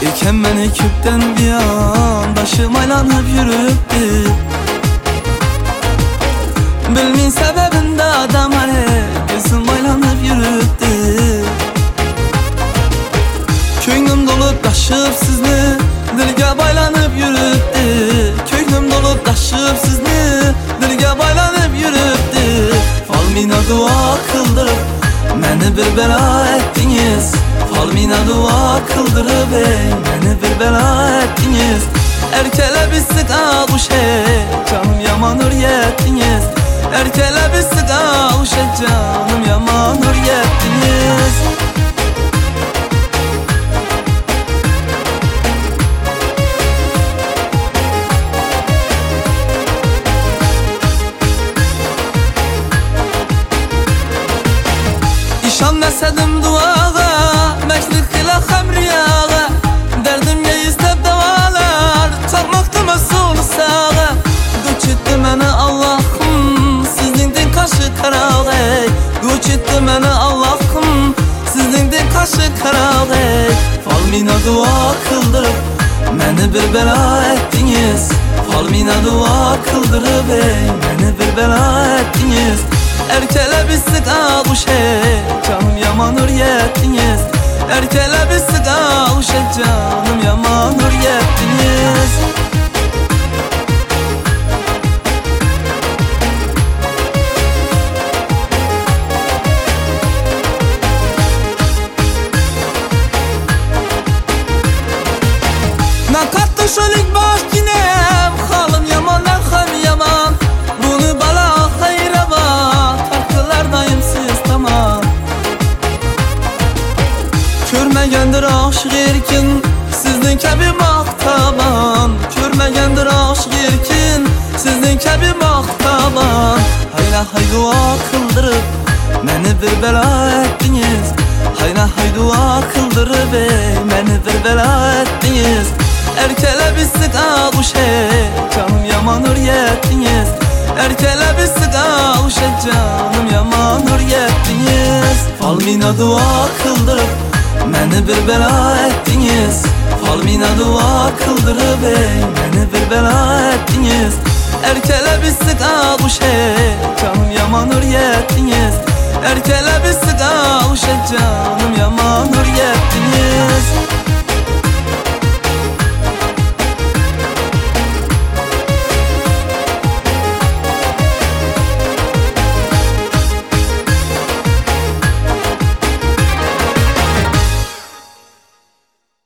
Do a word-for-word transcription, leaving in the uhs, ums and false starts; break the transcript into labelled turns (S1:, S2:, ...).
S1: İken beni küpten bir an başım aylanıp yürüptü. Bilmin sebebinde adam hani gözüm aylanıp yürüptü. Köynüm dolup taşıp sizni dilge baylanıp yürüptü. Köynüm dolup taşıp sizni dilge baylanıp yürüptü. Falmina dua kıldırıp meni bir bela ettiniz. Falmina dua kıldırıp ey meni bir bela ettiniz. Erkele bir sık uşe canım yaman hürriyettiniz. Erkele bir sık uşe canım yaman hürriyettiniz. İşan nesedim duağa, meklik ile hamriyağa. Derdimge istep davalar, çalmaktı mesul sağa. Güç etti meni Allah'ım, sizliğinden kaşı karağı. Güç etti meni Allah'ım, sizliğinden kaşı karağı. Falmina dua kıldırıp meni bir bela ettiniz. Falmina dua kıldırıp ey meni bir bela ettiniz. Erkele bir sık uşe canım yaman hürriyettiniz. Erkele bir sık uşe canım yaman hürriyettiniz. Nakattı şölik baş yinem halım yaman erhem yaman. Bunu bala hayra bak takılardayım siz tamam. Körmegendir aşık erkin sizden kebi maktaban. Körmegendir aşık erkin sizden kebi maktaban. Hayla hay dua kıldırıp meni bir bela ettiniz. Hayla hay dua kıldırıp ey meni bir bela ettiniz. Erkele bir sık uşe canım yaman hürriyettiniz. Erkele bir sık uşe canım yaman hürriyettiniz. Falmina dua kıldırıp meni bir bela ettiniz. Falmina dua kıldırıp ey meni bir bela ettiniz. Erkele bir sık uşe canım yaman hürriyettiniz. Erkele